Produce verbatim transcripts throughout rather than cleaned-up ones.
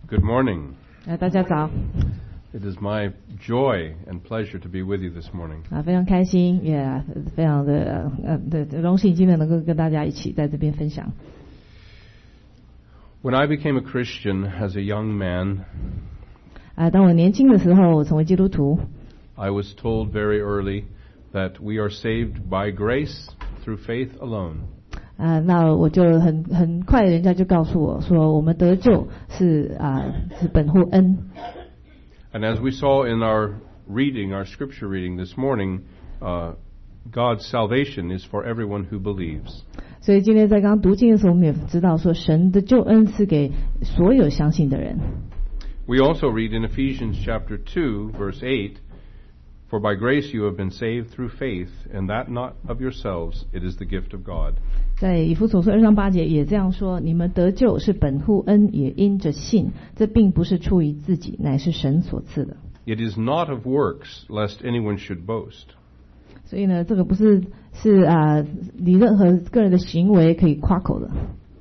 Good morning. 呃，大家早。 It is my joy and pleasure to be with you this morning. 啊，非常开心，也非常的呃的荣幸，今天能够跟大家一起在这边分享。 When I became a Christian as a young man, 啊，当我年轻的时候，我成为基督徒。 I was told very early that we are saved by grace through faith alone. 啊，那我就很很快，人家就告诉我说，我们得救是啊是本乎恩。 And as we saw in our reading, our scripture reading this morning, uh, God's salvation is for everyone who believes. 所以今天在刚刚读经的时候，我们也知道说，神的救恩是给所有相信的人。 We also read in Ephesians chapter two, verse eight, For by grace you have been saved through faith, and that not of yourselves, it is the gift of God. 在以弗所书二章八节也这样说：你们得救是本乎恩，也因着信。这并不是出于自己，乃是神所赐的。 It is not of works, lest anyone should boast. 所以呢，这个不是是啊，你任何个人的行为可以夸口的。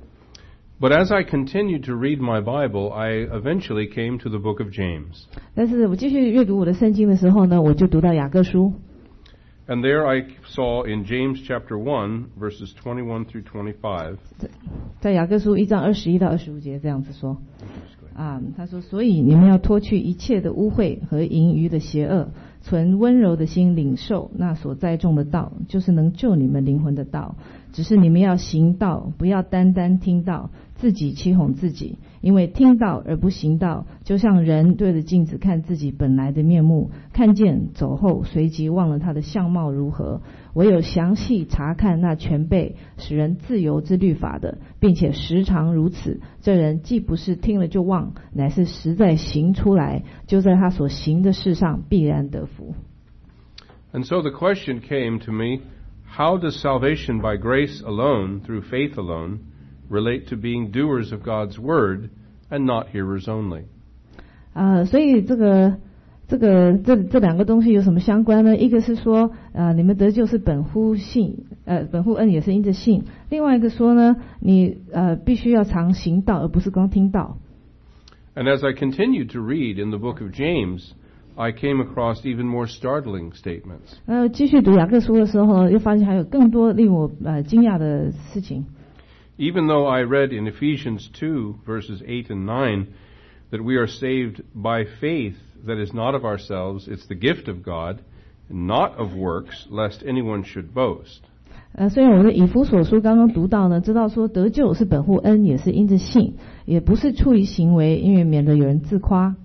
But as I continued to read my Bible, I eventually came to the book of James. 但是我继续阅读我的圣经的时候呢，我就读到雅各书。 And there I saw in James chapter one, verses twenty-one through twenty-five. 在雅各书一章二十一到二十五节这样子说。啊，他说：所以你们要脱去一切的污秽和淫余的邪恶，存温柔的心领受那所栽种的道，就是能救你们灵魂的道。只是你们要行道，不要单单听道，自己欺哄自己。因为听道而不行道，就像人对着镜子看自己本来的面目，看见走后，随即忘了他的相貌如何。唯有详细查看那全备使人自由之律法的，并且时常如此，这人既不是听了就忘，乃是实在行出来，就在他所行的事上必然得福。 And so the question came to me, how does salvation by grace alone, through faith alone, relate to being doers of God's word and not hearers only? 啊、呃，所以这个这个这这两个东西有什么相关呢？一个是说，啊、呃，你们得救是本乎信，呃，本乎恩也是因着信。另外一个说呢，你呃必须要常行道，而不是光听道。 And as I continued to read in the book of James, I came across even more startling statements. 呃，继续读雅各书的时候，又发现还有更多令我呃惊讶的事情。 Even though I read in Ephesians two, verses eight and nine, that we are saved by faith that is not of ourselves, it's the gift of God, not of works, lest anyone should boast. 呃，虽然我们的以弗所书刚刚读到呢，知道说得救是本乎恩，也是因着信，也不是出于行为，因为免得有人自夸。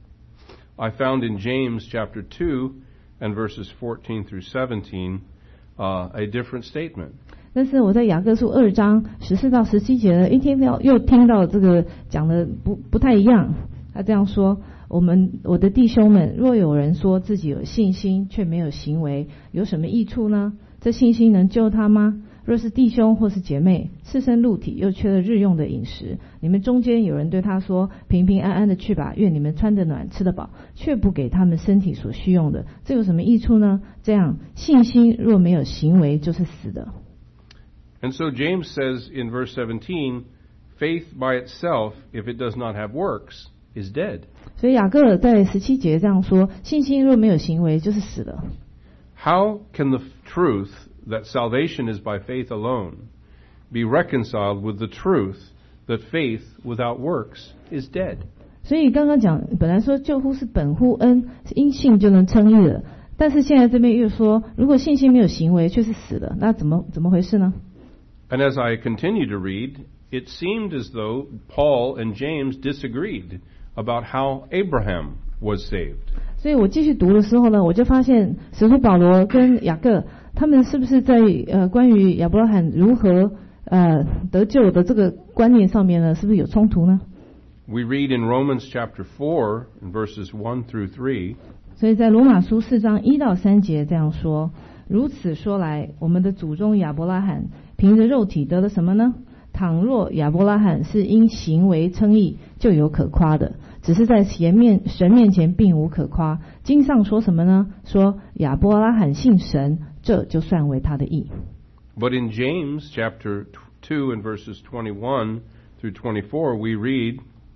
I found in James chapter two and verses fourteen through seventeen, uh, a different statement. 但是我在雅各书二章十四到十七节呢，一听到又听到这个讲的不不太一样。他这样说：我们我的弟兄们，若有人说自己有信心，却没有行为，有什么益处呢？这信心能救他吗？若是弟兄或是姐妹赤身露体，又缺了日用的饮食，你们中间有人对他说：平平安安的去吧，愿你们穿得暖，吃得饱，却不给他们身体所需用的，这有什么益处呢？这样信心若没有行为，就是死的。 And so James says in verse seventeen, faith by itself, if it does not have works, is dead. 所以雅各在十七节这样说：信心若没有行为，就是死的。 How can the truth that salvation is by faith alone be reconciled with the truth that faith without works is dead? 所以刚刚讲，本来说救乎是本乎恩，因信就能称义了。但是现在这边又说，如果信心没有行为，却是死的，那怎么怎么回事呢？ And as I continue to read, it seemed as though Paul and James disagreed about how Abraham was saved. 所以我继续读的时候呢，我就发现使徒保罗跟雅各他们是不是在呃关于亚伯拉罕如何呃得救的这个观念上面呢，是不是有冲突呢？ We read in Romans chapter four, in verses one through three. 所以在罗马书四章一到三节这样说：如此说来，我们的祖宗亚伯拉罕凭着肉体得了什么呢？倘若亚伯拉罕是因行为称义，就有可夸的；只是在前面神面前并无可夸。经上说什么呢？说亚伯拉罕信神，这就算为他的义。 But in James chapter two and verses twenty-one through twenty-four, we read,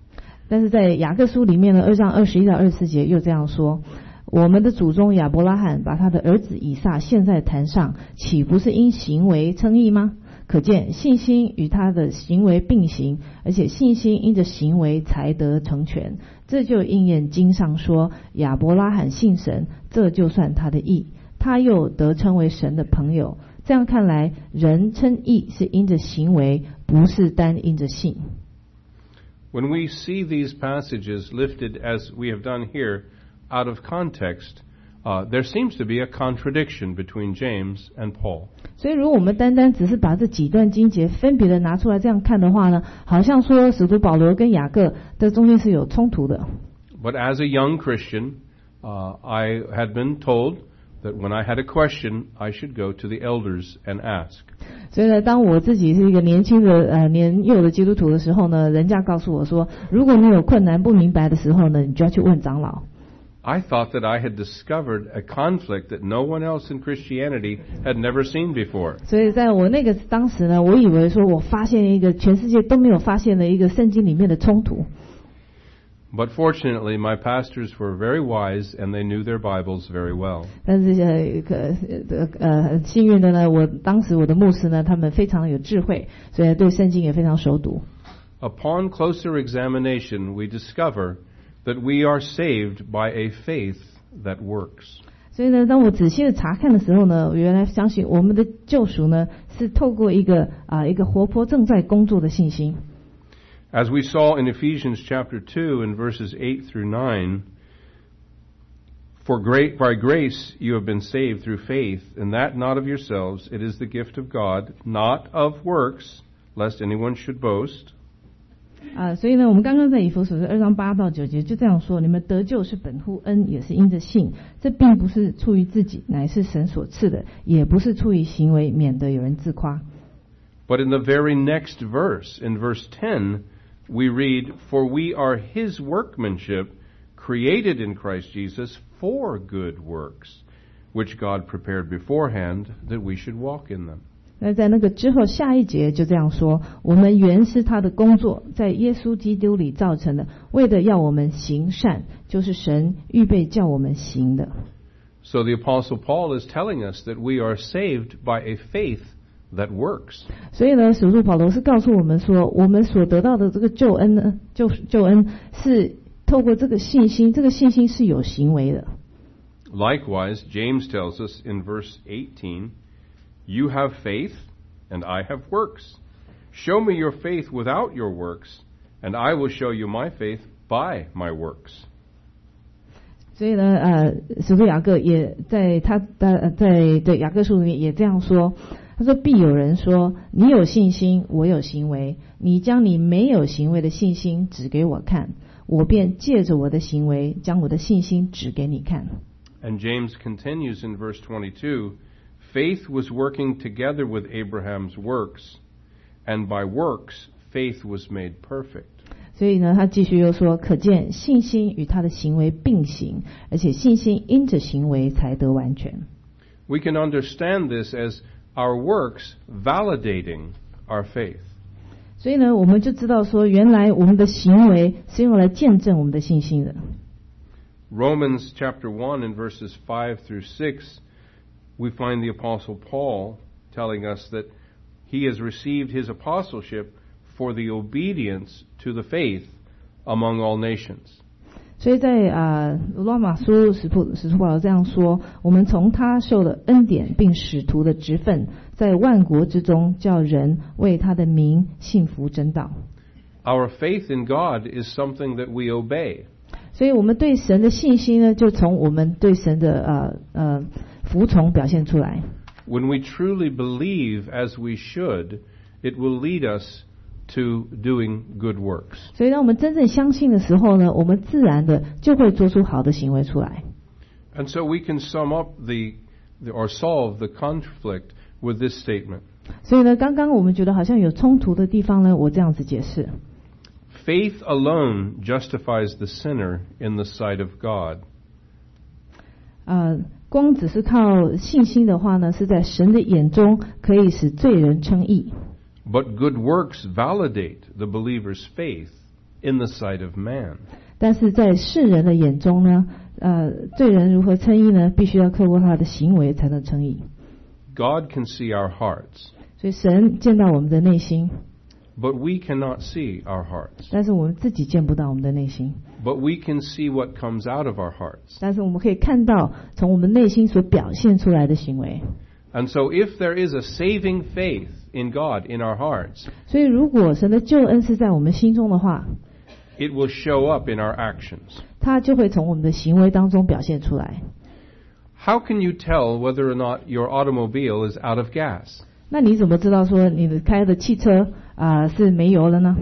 但是在雅各书里面呢，二章二十一到二十四节又这样说：我们的祖宗亚伯拉罕把他的儿子以撒献在坛上，岂不是因行为称义吗？可见信心与他的行为并行，而且信心因着行为才得成全。这就应验经上说，亚伯拉罕信神，这就算他的义，他又得称为神的朋友。这样看来，人称义是因着行为，不是单因着信。 When we see these passages lifted as we have done here out of context, uh, there seems to be a contradiction between James and Paul. 所以如果我们单单只是把这几段经节分别的拿出来这样看的话呢，好像说使徒保罗跟雅各的中间是有冲突的。 But as a young Christian, uh, I had been told that when I had a question, I should go to the elders and ask. 所以呢，当我自己是一个年轻的呃年幼的基督徒的时候呢，人家告诉我说，如果你有困难不明白的时候呢，你就要去问长老。 I thought that I had discovered a conflict that no one else in Christianity had never seen before. 所以在我那个当时呢，我以为说我发现一个全世界都没有发现的一个圣经里面的冲突。 But fortunately, my pastors were very wise and they knew their Bibles very well. 但是呃呃呃很幸运的呢，我当时我的牧师呢，他们非常有智慧，所以对圣经也非常熟读。 Upon closer examination, we discover that we are saved by a faith that works. 所以呢，当我仔细的查看的时候呢，我原来相信我们的救赎呢，是透过一个啊、呃、一个活泼正在工作的信心。 As we saw in Ephesians chapter two and verses eight through nine, For great, by grace you have been saved through faith, and that not of yourselves, it is the gift of God, not of works, lest anyone should boast. 啊，所以呢，我们刚刚在以弗所书二章八到九节就这样说：你们得救是本乎恩，也是因着信。这并不是出于自己，乃是神所赐的；也不是出于行为，免得有人自夸。 But in the very next verse, in verse ten, we read, For we are his workmanship, created in Christ Jesus for good works, which God prepared beforehand that we should walk in them. 那在那个之后，下一节就这样说：我们原是他的工作，在耶稣基督里造成的，为的要我们行善，就是神预备叫我们行的。 So the Apostle Paul is telling us that we are saved by a faith that works. 所以呢，使徒保罗是告诉我们说，我们所得到的这个救恩呢，救救恩是透过这个信心，这个信心是有行为的。 Likewise, James tells us in verse eighteen, You have faith, and I have works. Show me your faith without your works, and I will show you my faith by my works. 所以呢，呃，使徒雅各也在他的在对雅各书里面也这样说，他说：必有人说，你有信心，我有行为，你将你没有行为的信心指给我看，我便借着我的行为将我的信心指给你看。 And James continues in verse twenty-two,Faith was working together with Abraham's works, and by works faith was made perfect. 所以呢，他继续又说，可见信心与他的行为并行，而且信心因着行为才得完全。 We can understand this as our works validating our faith. 所以呢，我们就知道说，原来我们的行为是用来见证我们的信心的。 Romans chapter one and verses five through six,we find the Apostle Paul telling us that he has received his apostleship for the obedience to the faith among all nations. 所以在啊罗马书使徒使徒保罗这样说：我们从他受了恩典，并使徒的职分，在万国之中叫人为他的名信服真道。 Our faith in God is something that we obey. 所以我们对神的信心呢，就从我们对神的呃呃服从表现出来。 When we truly believe as we should, it will lead us to doing good works. 所以当我们真正相信的时候呢，我们自然的就会做出好的行为出来。 And so we can sum up the, the or solve the conflict with this statement. 所以呢，刚刚我们觉得好像有冲突的地方呢，我这样子解释。 Faith alone justifies the sinner in the sight of God. 呃，光只是靠信心的话呢，是在神的眼中可以使罪人称义。 But good works validate the believer's faith in the sight of man. 但是在世人的眼中呢，呃，罪人如何称义呢？必须要透过他的行为才能称义。 God can see our hearts, 所以神见到我们的内心， but we cannot see our hearts. 但是我们自己见不到我们的内心。 But we can see what comes out of our hearts. 但是我们可以看到从我们内心所表现出来的行为。 And so if there is a saving faith in God in our hearts, 所以如果神的救恩是在我们心中的话， it will show up in our actions. 它就会从我们的行为当中表现出来。 How can you tell whether or not your automobile is out of gas? 那你怎么知道说你的开的汽车啊、呃、是没油了呢？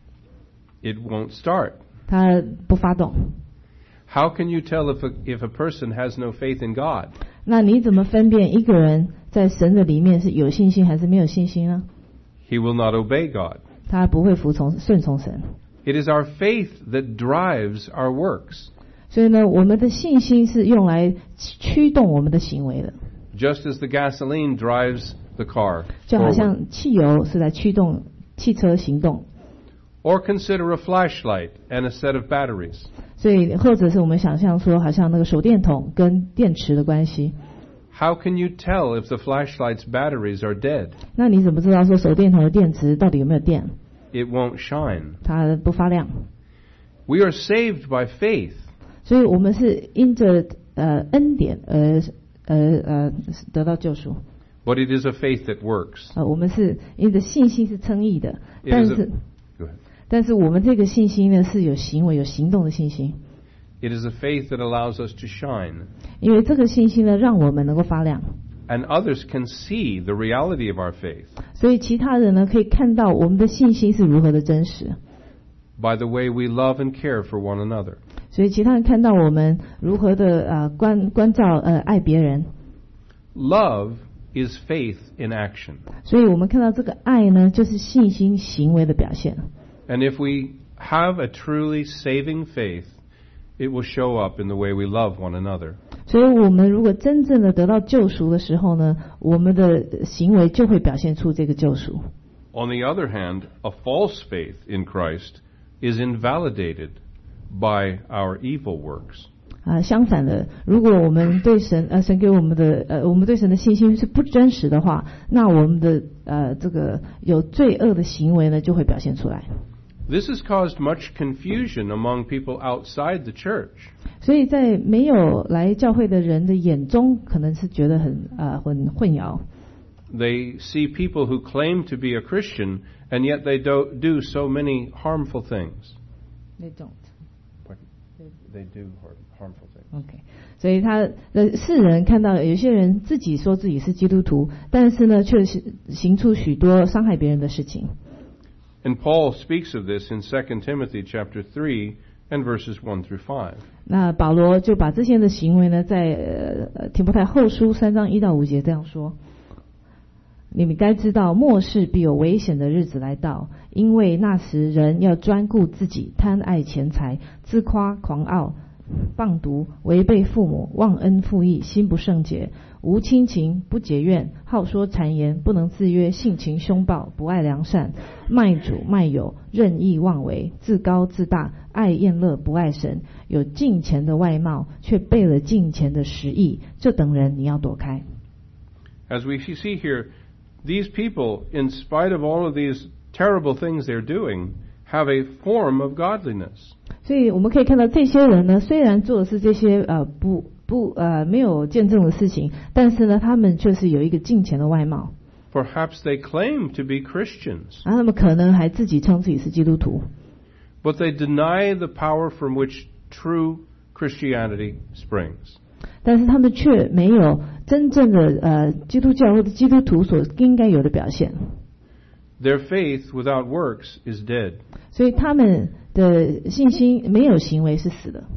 It won't start. 它不发动。 How can you tell if a, if a person has no faith in God? 那你怎么分辨一个人在神的里面是有信心还是没有信心呢？ He will not obey God. 他不会服从顺从神。 It is our faith that drives our works. 所以呢，我们的信心是用来驱动我们的行为的。 Just as the gasoline drives the car 就好 forward. 像汽油是在驱动汽车行动。 Or consider a flashlight and a set of batteries. 所以或者是我们想象说，好像那个手电筒跟电池的关系。 How can you tell if the flashlight's batteries are dead? 那你怎么知道说手电筒的电池到底有没有电？ It won't shine. 它不发亮。 We are saved by faith. 所以我们是因着呃恩典而呃呃得到救赎。 But it is a faith that works. 呃，我们是因着信心是称义的， It 但 is a- 是 Go ahead. 但是我们这个信心呢是有行为、有行动的信心。 It is a faith that allows us to shine. 因为这个信心呢，让我们能够发亮， And others can see the reality of our faith 所以其他人呢可以看到我们的信心是如何的真实。 by the way we love and care for one another. 所以其他人看到我们如何的呃关关照呃爱别人， Love is faith in action. 所以我们看到这个爱呢，就是信心行为的表现。 And if we have a truly saving faith, it will show up in the way we love one another. 所以我们如果真正的得到救赎的时候呢，我们的行为就会表现出这个救赎。 On the other hand, a false faith in Christ is invalidated by our evil works. 啊，相反的，如果我们对神呃神给我们的呃我们对神的信心是不真实的话，那我们的呃这个有罪恶的行为呢就会表现出来。 This has caused much confusion among people outside the church. 所以在没有来教会的人的眼中，可能是觉得很呃很混淆。 They see people who claim to be a Christian, and yet they do, do so many harmful things. They don't. They do harmful things. OK， 所以他的世人看到有些人自己说自己是基督徒，但是呢，却是行出许多伤害别人的事情。 And Paul speaks of this in Second Timothy chapter three and verses one through five. 那保罗就把这些的行为呢，在呃提摩太后书三章一到五节这样说：你们该知道，末世必有危险的日子来到，因为那时人要专顾自己，贪爱钱财，自夸狂傲，放毒，违背父母，忘恩负义，心不圣洁，无亲情，不结怨，好说谗言，不能自约，性情凶暴，不爱良善，卖主卖友，任意妄为，自高自大，爱宴乐，不爱神，有敬虔的外貌，却背了敬虔的实意，这等人你要躲开。 As we see here, these people, in spite of all of these terrible things they're doing, have a form of godliness. 所以我们可以看到，这些人呢，虽然做的是这些呃不不呃没有见证的事情，但是呢，他们却是有一个敬虔的外貌。 Perhaps they claim to be Christians, 啊，他们可能还自己称自己是基督徒， but they deny the power from which true Christianity springs. 但是他们却没有真正的呃基督教或者基督徒所应该有的表现。 Their faith without works is dead. 所以他们的信心没有行为是死的，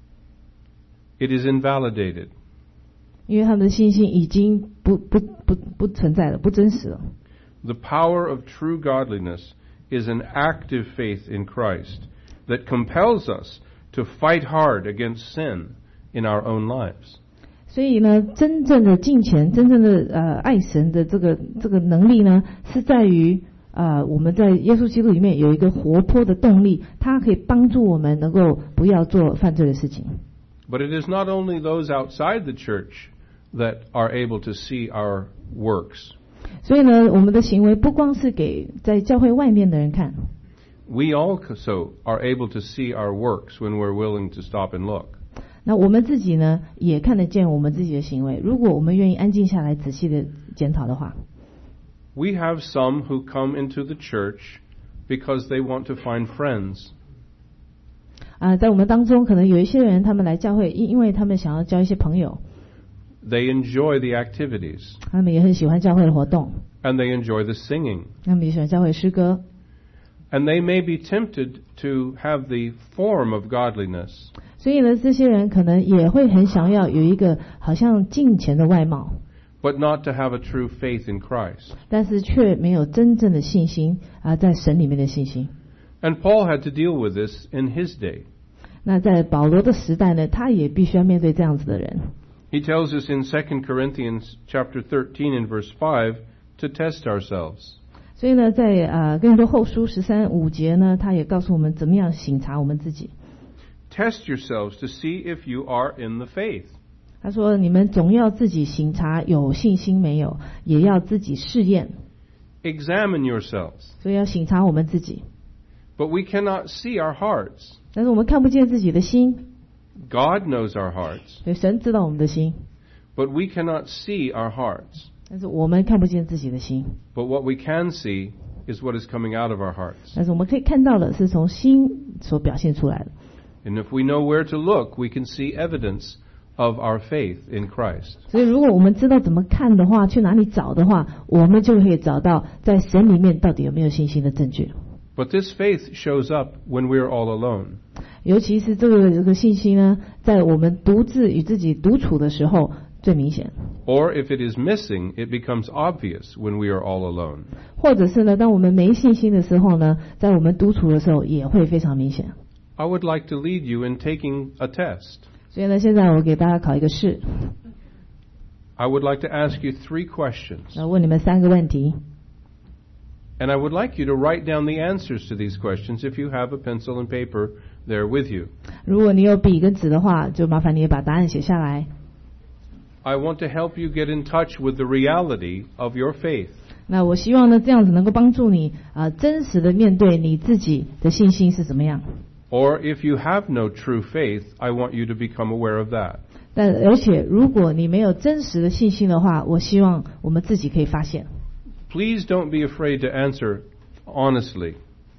It is invalidated. 因为他们的信心已经不不不不存在了，不真实了。 The power of true godliness is an active faith in Christ that compels us to fight hard against sin in our own lives. 所以呢，真正的敬虔，真正的呃爱神的这个这个能力呢，是在于呃，我们在耶稣基督里面有一个活泼的动力，它可以帮助我们能够不要做犯罪的事情。 But it is not only those outside the church that are able to see our works. 所以呢，我们的行为不光是给在教会外面的人看。 We also are able to see our works when we're willing to stop and look. 那我们自己呢，也看得见我们自己的行为。如果我们愿意安静下来，仔细的检讨的话。 We have some who come into the church because they want to find friends. 啊，在我们当中，可能有一些人，他们来教会，因因为他们想要交一些朋友。 They enjoy the activities. 他们也很喜欢教会的活动。 And they enjoy the singing. 他们也喜欢教会诗歌。 And they may be tempted to have the form of godliness. 所以呢，这些人可能也会很想要有一个好像敬虔的外貌。 But not to have a true faith in Christ. 但是却没有真正的信心啊，在神里面的信心。 And Paul had to deal with this in his day. 那在保罗的时代呢，他也必须要面对这样子的人。 He tells us in Second Corinthians chapter thirteen and verse five to test ourselves. 所以呢，在呃哥林多后书十三五节呢，他也告诉我们怎么样省察我们自己。 Test yourselves to see if you are in the faith. 他说：“你们总要自己省察有信心没有，也要自己试验。” Examine yourselves. 所以要省察我们自己。 But we cannot see our hearts. 但是我们看不见自己的心。 God knows our hearts. 所以神知道我们的心。 But we cannot see our hearts. 但是我们看不见自己的心。 But what we can see is what is coming out of our hearts. 但是我们可以看到的是从心所表现出来的。 And if we know where to look, we can see evidence of our faith in Christ. 所以如果我们知道怎么看的话，去哪里找的话，我们就可以找到在神里面到底有没有信心的证据。 But this faith shows up when we're all alone. 尤其是这个这个信心呢，在我们独自与自己独处的时候最明显。 Or if it is missing, it becomes obvious when we are all alone. 或者是呢，当我们没信心的时候呢，在我们独处的时候也会非常明显。 I would like to lead you in taking a test. 所以呢，现在我给大家考一个试。 I would like to ask you three questions. 我问你们三个问题。 And I would like you to write down the answers to these questions if you have a pencil and paper there with you. 如果你有笔跟纸的话，就麻烦你也把答案写下来。 I want to help you get in touch with the reality of your faith. 那我希望呢，这样子能够帮助你啊、呃，真实的面对你自己的信心是怎么样。 Or if you have no true faith, I want you to become aware of that. 但而且，如果你没有真实的信心的话，我希望我们自己可以发现。 Please don't be afraid to answer honestly.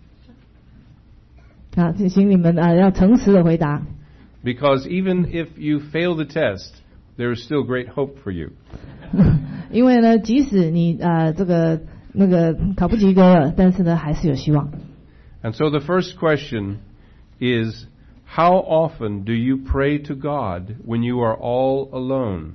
啊，请你们啊要诚实的回答。 Because even if you fail the test, there is still great hope for you. 因为呢，即使你啊、呃、这个那个考不及格了，但是呢还是有希望。 And so the first question is, how often do you pray to God when you are all alone?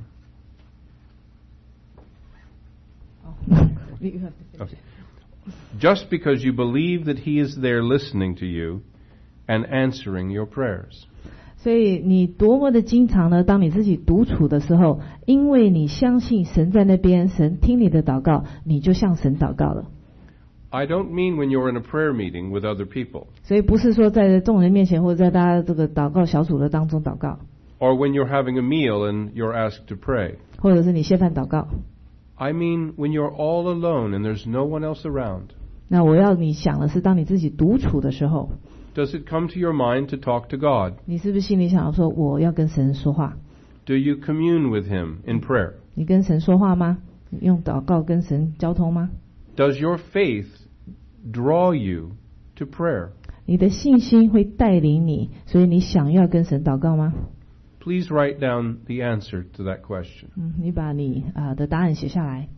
Okay. Just because you believe that He is there listening to you and answering your prayers. 所以你多么的经常呢？当你自己独处的时候，因为你相信神在那边，神听你的祷告，你就向神祷告了。 I don't mean when you're in a prayer meeting with other people. 所以不是说在众人面前或者在大家这个祷告小组的当中祷告。 Or when you're having a meal and you're asked to pray. 或者是你谢饭祷告。 I mean when you're all alone and there's no one else around. 那我要你想的是，当你自己独处的时候。 Does it come to your mind to talk to God? 你是不是心里想要说，我要跟神说话？ Do you commune with Him in prayer? 你跟神说话吗？你用祷告跟神交通吗？ Does your faith draw you to prayer? 你的信心会带领你，所以你想要跟神祷告吗？ Please write down the answer to that question. 嗯，你把你啊、呃、的答案写下来。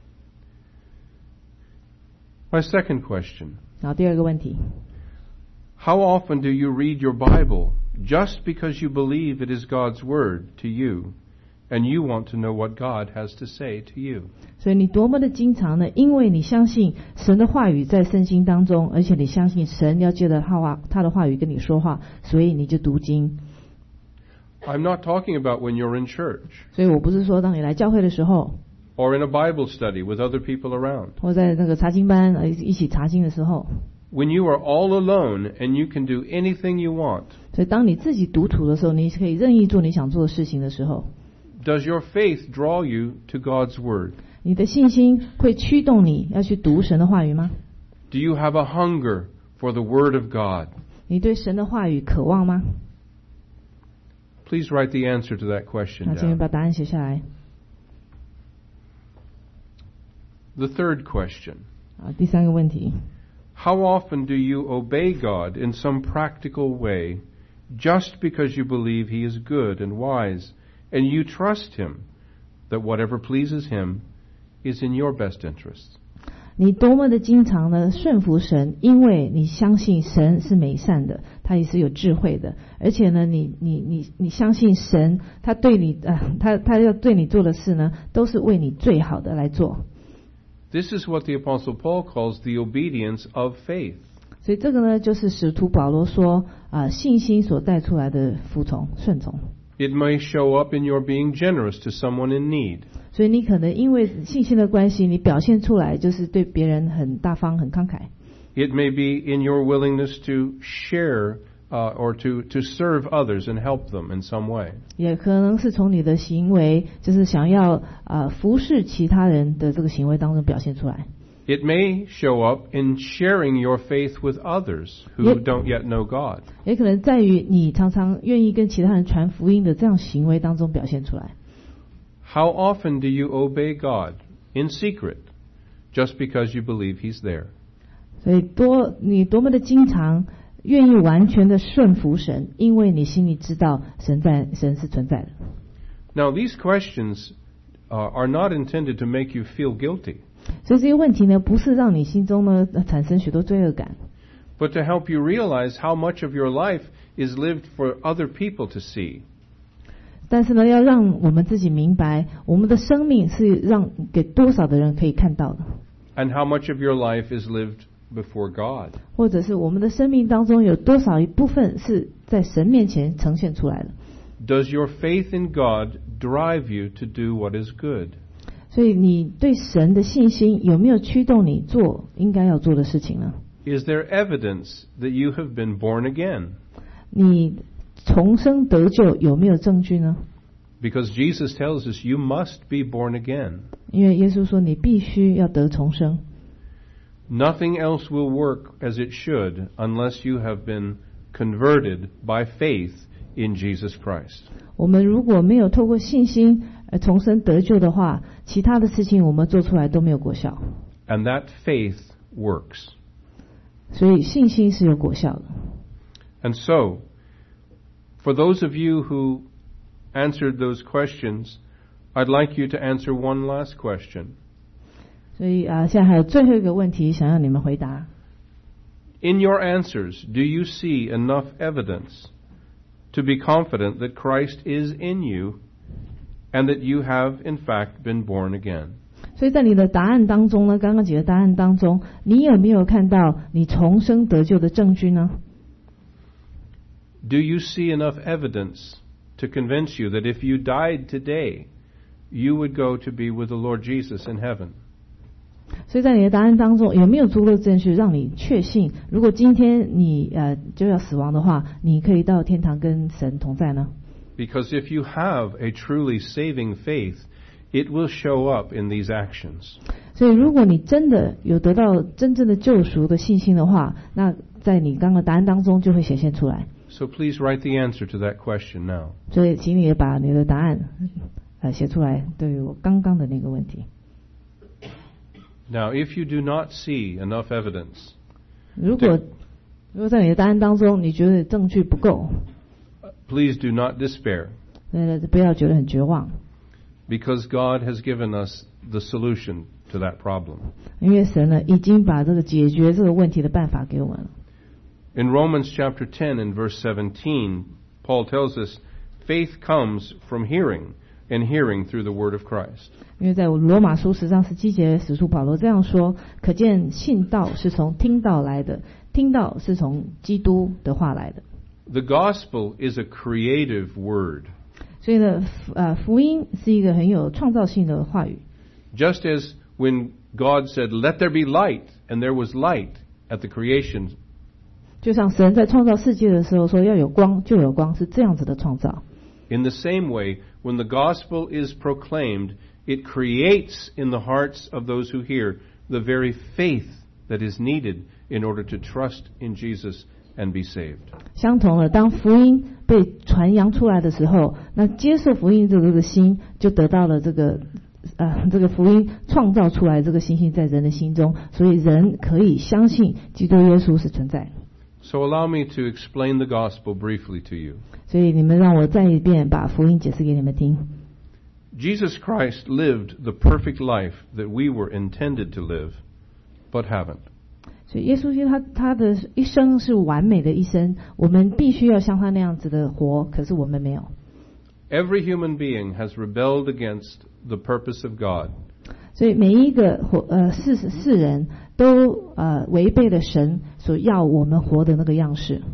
My second question. 然后第二个问题。 How often do you read your Bible just because you believe it is God's Word to you and you want to know what God has to say to you? 所以你多么的经常呢？因为你相信神的话语在圣经当中，而且你相信神要借着他话他的话语跟你说话，所以你就读经。 I'm not talking about when you're in church. 所以我不是说当你来教会的时候。 or in a Bible study with other people around. 或在那个查经班呃一起查经的时候， When you are all alone and you can do anything you want, 所以当你自己独处的时候，你可以任意做你想做的事情的时候， does your faith draw you to God's Word? 你的信心会驱动你要去读神的话语吗？ Do you have a hunger for the Word of God? 你对神的话语渴望吗？ Please write the answer to that question 那请你 down. 把答案写下来。 The third question. 啊，第三个问题， How often do you obey God in some practical way just because you believe He is good and wise and you trust Him that whatever pleases Him is in your best interest? 你多么的经常的顺服神，因为你相信神是美善的，他也是有智慧的，而且呢，你你你你相信神，他对你呃，他他要对你做的事呢，都是为你最好的来做。 This is what the Apostle Paul calls the obedience of faith. 所以这个呢，就是使徒保罗说啊、呃，信心所带出来的服从、顺从。 It may show up in your being generous to someone in need. 所以你可能因为信心的关系，你表现出来就是对别人很大方、很慷慨。 It may be in your willingness to share uh, or to, to serve others and help them in some way. 也可能是从你的行为，就是想要呃服侍其他人的这个行为当中表现出来。 It may show up in sharing your faith with others who Yep. don't yet know God. 也可能在于你常常愿意跟其他人传福音的这样行为当中表现出来。 How often do you obey God in secret just because you believe He's there? 所以多你多么的经常愿意完全的顺服神，因为你心里知道神在神是存在的。 Now, these questions uh, are not intended to make you feel guilty, 所以这些问题呢，不是让你心中呢呃产生许多罪恶感， but to help you realize how much of your life is lived for other people to see. 但是呢，要让我们自己明白，我们的生命是让给多少的人可以看到的， And how much of your life is lived before God. 或者是我们的生命当中有多少一部分是在神面前呈现出来的。 Does your faith in God drive you to do what is good? 所以你对神的信心有没有驱动你做应该要做的事情呢？ Is there evidence that you have been born again? 你重生得救有没有证据呢？ Because Jesus tells us you must be born again. 因为耶稣说你必须要得重生， Nothing else will work as it should unless you have been converted by faith in Jesus Christ. 我们如果没有透过信心而重生得救的话，其他的事情我们做出来都没有果效。 And that faith works. 所以信心是有果效的。 And so, for those of you who answered those questions, I'd like you to answer one last question. 所以啊，现在还有最后一个问题想要你们回答。 In your answers, do you see enough evidence to be confident that Christ is in you and that you have in fact been born again? 所以在你的答案当中呢，刚刚几个答案当中，你有没有看到你重生得救的证据呢？ Do you see enough evidence to convince you that if you died today, you would go to be with the Lord Jesus in heaven? 所以在你的答案当中，有没有足够的证据让你确信，如果今天你呃就要死亡的话，你可以到天堂跟神同在呢？ Because if you have a truly saving faith, it will show up in these actions. 所以如果你真的有得到真正的救赎的信心的话，那在你刚刚的答案当中就会显现出来。 So please write the answer to that question now. 所以请你也把你的答案呃写出来，对于我刚刚的那个问题。 Now, if you do not see enough evidence, 如果如果在你的答案当中你觉得证据不够， please do not despair, 呃，不要觉得很绝望， because God has given us the solution to that problem. 因为神呢已经把这个解决这个问题的办法给我们了。 In Romans chapter ten and verse seventeen, Paul tells us, faith comes from hearing, and hearing through the word of Christ. 因为在罗马书十章十七节，使徒保罗这样说：可见信道是从听道来的，听道是从基督的话来的。 The gospel is a creative word. 所以呢，呃，福音是一个很有创造性的话语。 Just as when God said, "Let there be light," and there was light at the creation. 就像神在创造世界的时候说要有光就有光，是这样子的创造。 In the same way, when the gospel is proclaimed, it creates in the hearts of those who hear the very faith that is needed in order to trust in Jesus and be saved. 相同的，当福音被传扬出来的时候，那接受福音这个心就得到了这个呃这个福音创造出来这个信心在人的心中，所以人可以相信基督耶稣是存在。 So allow me to explain the gospel briefly to you. 所以你们让我再一遍把福音解释给你们听。 Jesus Christ lived the perfect life that we were intended to live, but haven't. 所以耶稣基督他他的一生是完美的一生，我们必须要像他那样子的活，可是我们没有。 Every human being has rebelled against the purpose of God. 所以每一个活呃世世人都呃违背了神所要我们活的那个样式。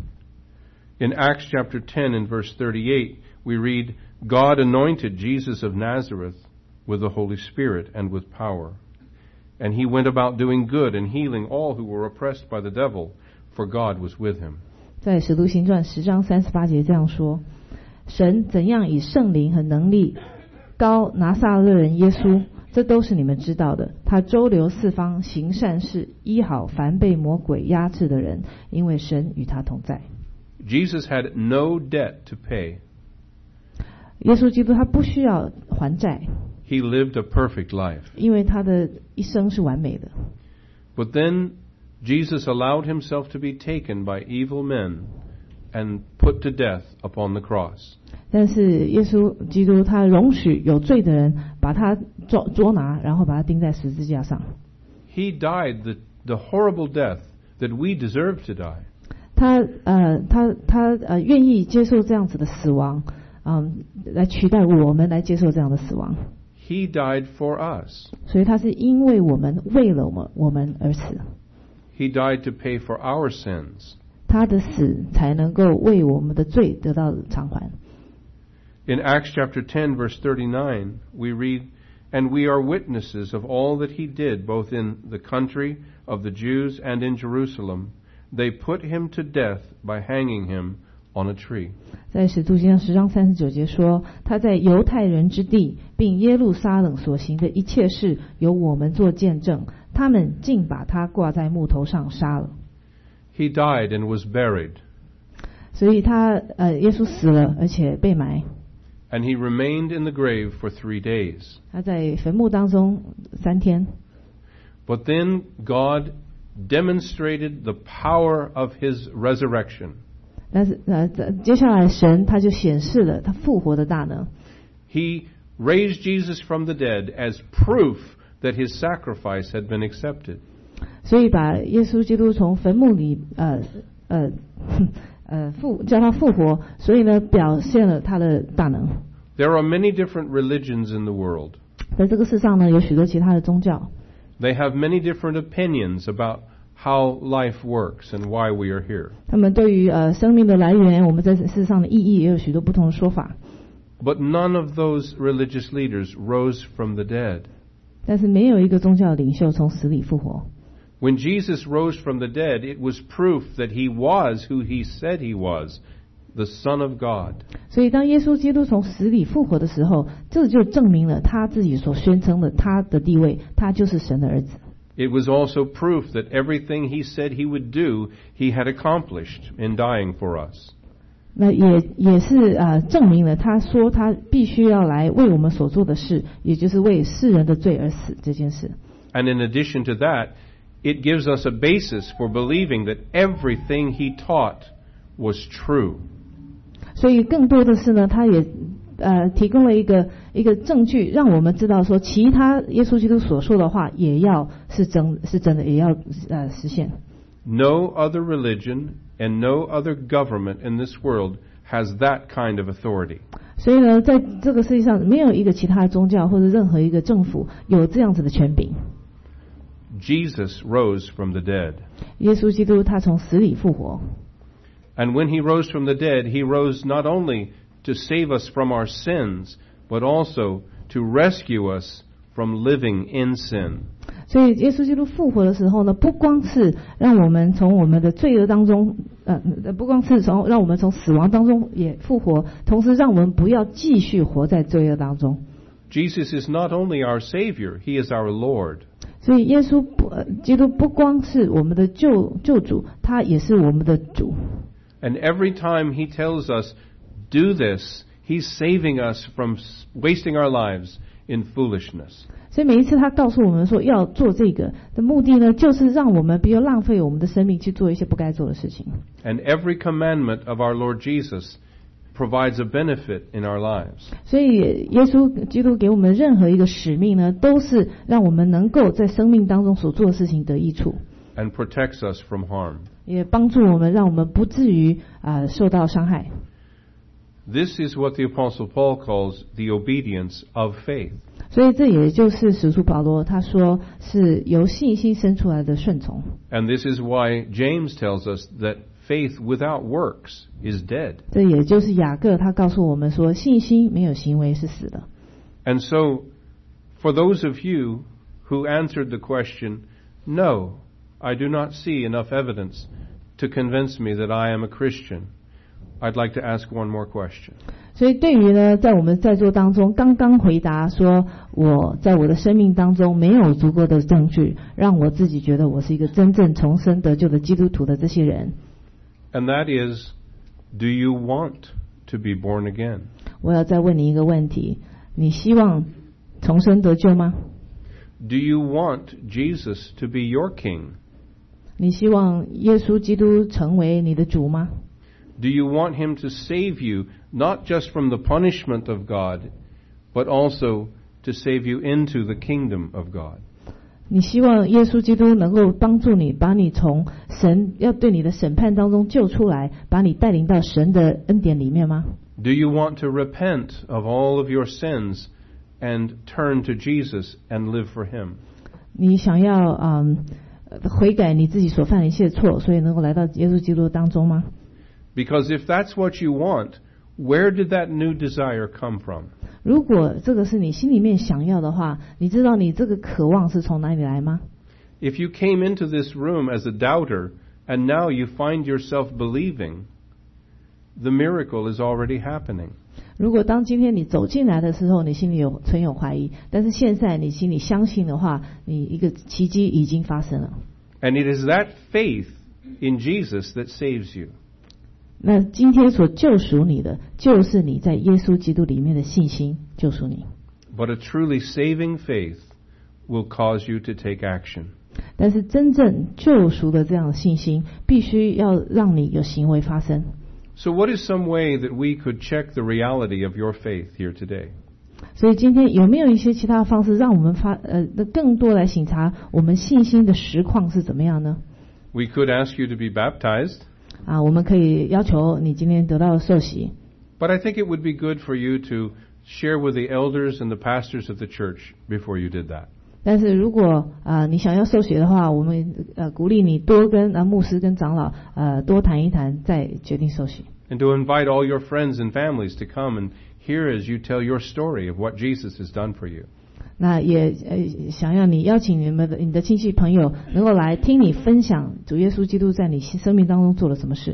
In Acts chapter ten and verse thirty-eight, we read, God anointed Jesus of Nazareth with the Holy Spirit and with power. And he went about doing good and healing all who were oppressed by the devil, for God was with him. 在使徒行传十章三十八节这样说：神怎样以圣灵和能力高拿撒勒人耶稣，这都是你们知道的。他周流四方，行善事，医好凡被魔鬼压制的人，因为神与他同在。 Jesus had no debt to pay. 耶稣基督他不需要还债。 He lived a perfect life. 因为他的一生是完美的。 But then Jesus allowed himself to be taken by evil men and put to death upon the cross. 但是耶稣基督他容许有罪的人把他捉捉拿，然后把他钉在十字架上。 He died the, the horrible death that we deserve to die. 他呃他他呃愿意接受这样子的死亡，嗯，来取代我们来接受这样的死亡。 He died for us. 所以他是因为我们为了我们我们而死。 He died to pay for our sins. 他的死才能够为我们的罪得到偿还。 In Acts chapter ten verse thirty-nine, we read, And we are witnesses of all that he did, both in the country of the Jews and in Jerusalem. They put him to death by hanging him on a tree. 在使徒行传十章三十九节说，他在犹太人之地并耶路撒冷所行的一切事，由我们做见证。他们竟把他挂在木头上杀了。 He died and was buried. 所以他呃，耶稣死了，而且被埋。 And he remained in the grave for three days. 他在坟墓当中三天。 But then God demonstrated the power of his resurrection. 但是呃，接下来神他就显示了他复活的大能。 He raised Jesus from the dead as proof that his sacrifice had been accepted. 所以把耶稣基督从坟墓里呃呃呃复叫他复活，所以呢表现了他的大能。 There are many different religions in the world. 在这个世上呢，有许多其他的宗教。 They have many different opinions about how life works and why we are here. 他们对于呃生命的来源，我们在世上的意义也有许多不同的说法。 But none of those religious leaders rose from the dead. 但是没有一个宗教领袖从死里复活。 When Jesus rose from the dead, it was proof that he was who he said he was, the Son of God. 所以当耶稣基督从死里复活的时候，这就证明了他自己所宣称的他的地位，他就是神的儿子。 It was also proof that everything he said he would do, he had accomplished in dying for us. 那也也是呃证明了他说他必须要来为我们所做的事，也就是为世人的罪而死这件事。 And in addition to that, it gives us a basis for believing that everything he taught was true. 所以更多的是呢，他也呃提供了一个一个证据，让我们知道说，其他耶稣基督所说的话也要是真是真的，也要呃实现。 No other religion and no other government in this world has that kind of authority. 所以呢，在这个世界上，没有一个其他的宗教或者任何一个政府有这样子的权柄。 Jesus rose from the dead. 耶稣基督他从死里复活。 And when he rose from the dead, he rose not only to save us from our sins, but also to rescue us from living in sin. 所以耶稣基督复活的时候呢，不光是让我们从我们的罪恶当中，呃，不光是从让我们从死亡当中也复活，同时让我们不要继续活在罪恶当中。 Jesus is not only our Savior, He is our Lord. 所以耶稣不、呃、基督不光是我们的救救主，他也是我们的主。 And every time He tells us, do this, He's saving us from wasting our lives in foolishness. 所以每一次他告诉我们说要做这个的目的呢，就是让我们不要浪费我们的生命去做一些不该做的事情。 And every commandment of our Lord Jesus provides a benefit in our lives. 所以耶稣基督给我们任何一个使命呢，都是让我们能够在生命当中所做的事情得益处。 And protects us from harm. 也帮助我们，让我们不至于啊、呃、受到伤害。 This is what the Apostle Paul calls the obedience of faith. 所以这也就是使徒保罗他说是由信心生出来的顺从。 And this is why James tells us that faith without works is dead. 这也就是雅各他告诉我们说，信心没有行为是死的。 And so, for those of you who answered the question, no, I do not see enough evidence to convince me that I am a Christian, I'd like to ask one more question. 所以对于呢，在我们在座当中刚刚回答说我在我的生命当中没有足够的证据让我自己觉得我是一个真正重生得救的基督徒的这些人， And that is, do you want to be born again? 我要再问你一个问题，你希望重生得救吗？ Do you want Jesus to be your king? 你希望耶稣基督成为你的主吗？ Do you want him to save you, not just from the punishment of God, but also to save you into the kingdom of God? 你希望耶稣基督能够帮助你，把你从神要对你的审判当中救出来，把你带领到神的恩典里面吗？ Do you want to repent of all of your sins and turn to Jesus and live for him? 你想要嗯悔改你自己所犯的一切错，所以能够来到耶稣基督当中吗？ Because if that's what you want, where did that new desire come from? 如果这个是你心里面想要的话，你知道你这个渴望是从哪里来吗？ If you came into this room as a doubter and now you find yourself believing, the miracle is already happening. 如果当今天你走进来的时候，你心里有存有怀疑，但是现在你心里相信的话，你一个奇迹已经发生了。 And it is that faith in Jesus that saves you. 那今天所救赎你的，就是你在耶稣基督里面的信心救赎你。 But a truly saving faith will cause you to take action. 但是真正救赎的这样的信心，必须要让你有行为发生。 So what is some way that we could check the reality of your faith here today? 所以今天有没有一些其他的方式，让我们发呃更多来省察我们信心的实况是怎么样呢？ We could ask you to be baptized. 啊，我们可以要求你今天得到受洗。 But I think it would be good for you to share with the elders and the pastors of the church before you did that. 但是如果啊、呃、你想要受洗的话，我们呃鼓励你多跟啊、呃、牧师跟长老呃多谈一谈，再决定受洗。 And to invite all your friends and families to come and hear as you tell your story of what Jesus has done for you. 那也呃想要你邀请你们的你的亲戚朋友能够来听你分享主耶稣基督在你生命当中做了什么事。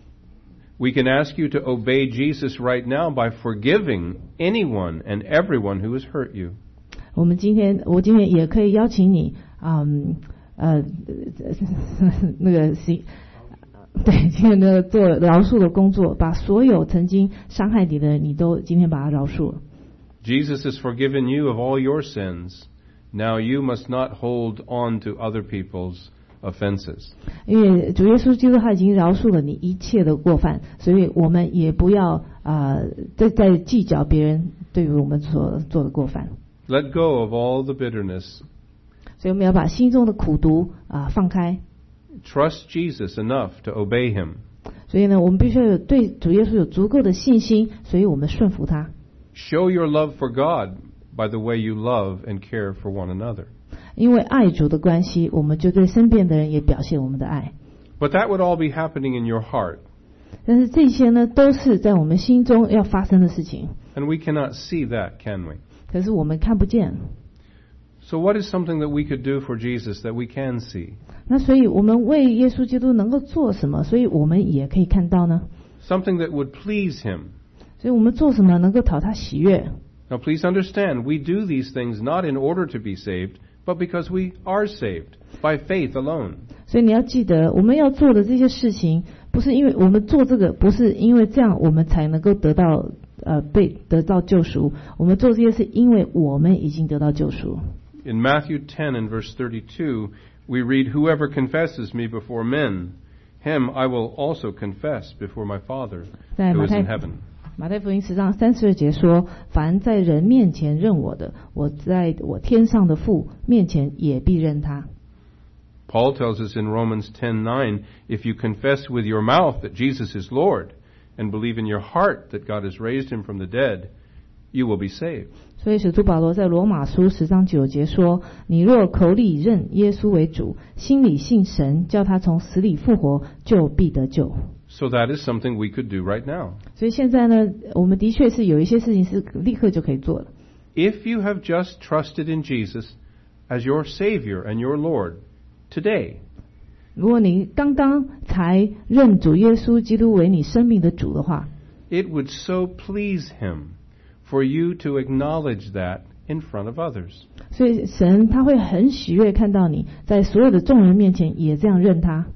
We can ask you to obey Jesus right now by forgiving anyone and everyone who has hurt you. 我们今天我今天也可以邀请你嗯呃那个行对今天的做饶恕的工作，把所有曾经伤害你的人，你都今天把他饶恕了。 Jesus has forgiven you of all your sins. Now you must not hold on to other people's offenses. 因为主耶稣基督他已经饶恕了你一切的过犯，所以我们也不要啊、呃、再再计较别人对于我们所做的过犯。 Let go of all the bitterness. 所以我们要把心中的苦毒啊、呃、放开。 Trust Jesus enough to obey him. 所以呢，我们必须要有对主耶稣有足够的信心，所以我们顺服他。 Show your love for God by the way you love and care for one another. 因为爱主的关系，我们就对身边的人也表现我们的爱。 But that would all be happening in your heart. 但是这些呢，都是在我们心中要发生的事情。 And we cannot see that, can we? 可是我们看不见。 So what is something that we could do for Jesus that we can see? 那所以我们为耶稣基督能够做什么？所以我们也可以看到呢。 Something that would please him. 所以我们做什么能够讨他喜悦？ Now please understand, we do these things not in order to be saved, but because we are saved by faith alone. 所以你要记得，我们要做的这些事情，不是因为我们做这个，不是因为这样我们才能够得到呃被得到救赎。我们做这些是因为我们已经得到救赎。 In Matthew ten and verse thirty-two, we read, "Whoever confesses me before men, him I will also confess before my Father who is in heaven." 马太福音十章三十二节说：“凡在人面前认我的，我在我天上的父面前也必认他。” Paul tells us in Romans ten nine, "If you confess with your mouth that Jesus is Lord, and believe in your heart that God has raised him from the dead, you will be saved." 所以使徒保罗在罗马书十章九节说：“你若口里认耶稣为主，心里信神，叫他从死里复活，就必得救。” So that is something we could do right now. 所以现在呢，我们的确是有一些事情是立刻就可以做的。 If you have just trusted in Jesus as your Savior and your Lord today, 如果你刚刚才认主耶稣基督为你生命的主的话， it would so please him for you to acknowledge that in front of others. 所以神他会很喜悦看到你在所有的众人面前也这样认他。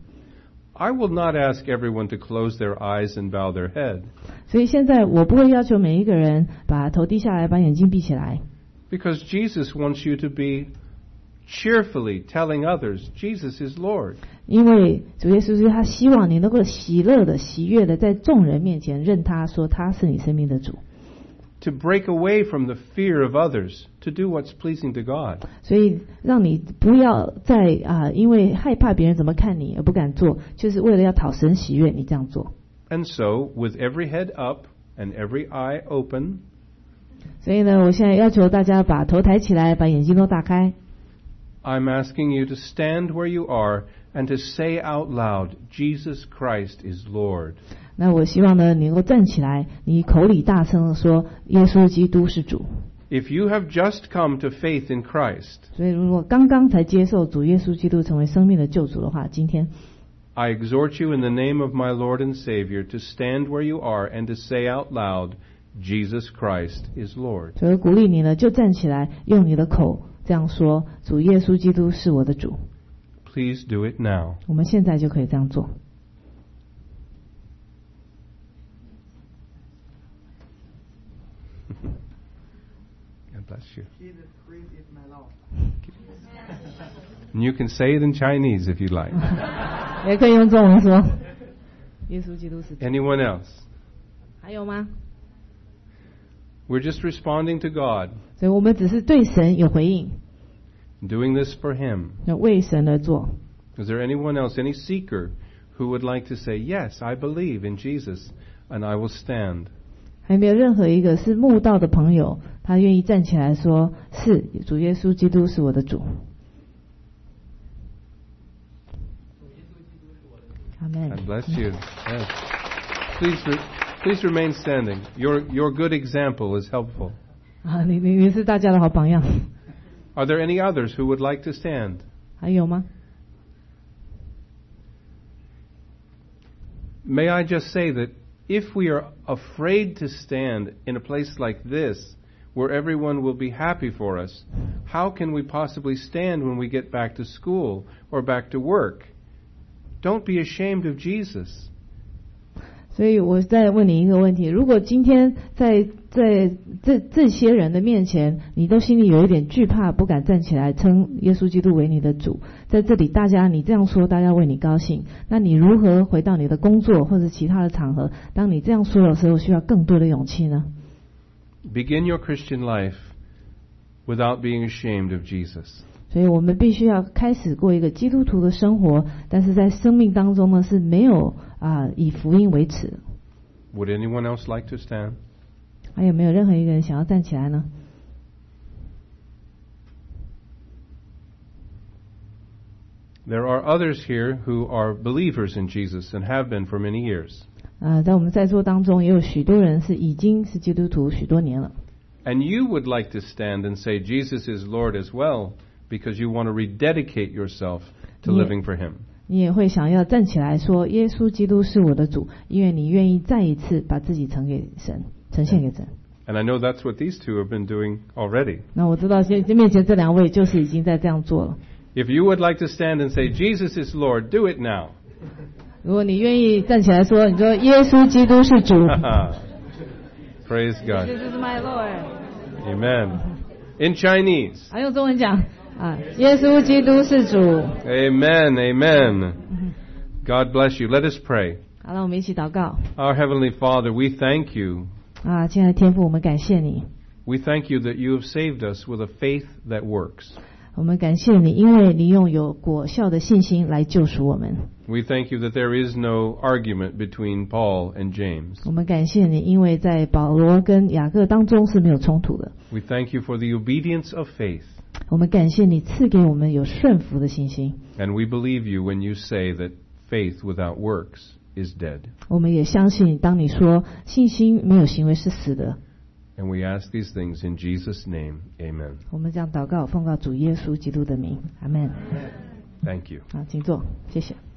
I will not ask everyone to close their eyes and bow their head. 所以现在我不会要求每一个人把头低下来，把眼睛闭起来。 Because Jesus wants you to be cheerfully telling others, Jesus is Lord. 因为主耶稣他希望你能够喜乐的、喜悦的在众人面前认他，说他是你生命的主。 To break away from the fear of others, to do what's pleasing to God. 所以让你不要再啊，因为害怕别人怎么看你而不敢做，就是为了要讨神喜悦，你这样做。 And so, with every head up and every eye open, 所以呢，我现在要求大家把头抬起来，把眼睛都打开。 I'm asking you to stand where you are and to say out loud, Jesus Christ is Lord. 那我希望呢，你能够站起来，你口里大声的说，耶稣基督是主。 If you have just come to faith in Christ, 所以如果刚刚才接受主耶稣基督成为生命的救主的话，今天 I exhort you in the name of my Lord and Savior to stand where you are and to say out loud, Jesus Christ is Lord. 所以鼓励你呢，就站起来，用你的口这样说，主耶稣基督是我的主。 Please do it now. 我们现在就可以这样做。 God bless you. Jesus Christ is my Lord. And you can say it in Chinese if you like. 也可以用中文说，耶稣基督是主。 Anyone else? 还有吗？ We're just responding to God, 所以我们只是对神有回应， doing this for Him. 要为神而做。 Is there anyone else, any seeker, who would like to say, yes, I believe in Jesus and I will stand? 还没有任何一个是慕道的朋友，他愿意站起来说：“是主耶稣基督是我的主。” Amen. God bless you. Yes. Please, re- please remain standing. Your your good example is helpful. 啊，你你你是大家的好榜样。 Are there any others who would like to stand? 还有吗？ May I just say that if we are afraid to stand in a place like this, where everyone will be happy for us, how can we possibly stand when we get back to school or back to work? Don't be ashamed of Jesus. 所以我再问你一个问题：如果今天在在这这些人的面前，你都心里有一点惧怕，不敢站起来称耶稣基督为你的主，在这里大家你这样说，大家为你高兴，那你如何回到你的工作或者其他的场合？当你这样说的时候，需要更多的勇气呢？ Begin your Christian life without being ashamed of Jesus. 所以我们必须要开始过一个基督徒的生活，但是在生命当中呢是没有啊、呃、以福音为耻。 Would anyone else like to stand? 还有没有任何一个人想要站起来呢？ There are others here who are believers in Jesus and have been for many years. 呃，在我们在座当中也有许多人是已经是基督徒许多年了。 And you would like to stand and say Jesus is Lord as well because you want to rededicate yourself to living for Him. 你也会想要站起来说耶稣基督是我的主，因为你愿意再一次把自己呈给神，呈现给神。 And I know that's what these two have been doing already. 那我知道现面前这两位就是已经在这样做了。 If you would like to stand and say Jesus is Lord, do it now. 如果你愿意站起来说，你说耶稣基督是主。 Praise God. This is my Lord. Amen. In Chinese. 还用中文讲啊，耶稣基督是主。 Amen. Amen. God bless you. Let us pray. 好了，我们一起祷告。 Our Heavenly Father, we thank you. 啊，亲爱的天父，我们感谢你。 We thank you that you have saved us with a faith that works. 我们感谢你，因为你用有果效的信心来救赎我们。 We thank you that there is no argument between Paul and James. 我们感谢你，因为在保罗跟雅各当中是没有冲突的。 We thank you for the obedience of faith. 我们感谢你赐给我们有顺服的信心。 And we believe you when you say that faith without works is dead. 我们也相信，当你说信心没有行为是死的。 And we ask these things in Jesus' name. Amen. 我们将祷告奉告主耶稣基督的名，阿们。 Thank you. 好，请坐，谢谢。